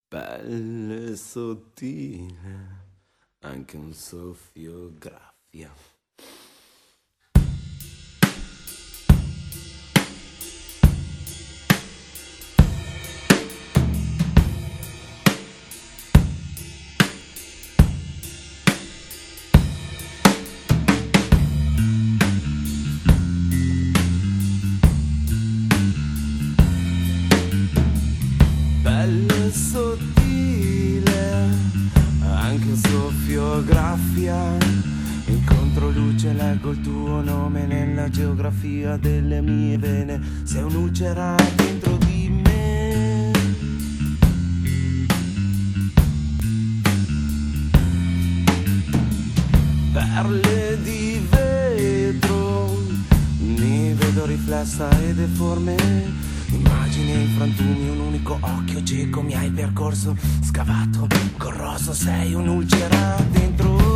Pelle sottile, anche un soffio graffia. Pelle sottile, anche un soffio graffia. In controluce leggo il tuo nome nella geografia delle mie vene. Sei un'ulcera dentro di me. Perle di vetro, mi vedo riflessa e deforme. Immagini e frantumi, un unico occhio cieco mi hai percorso, scavato, corroso, sei un'ulcera dentro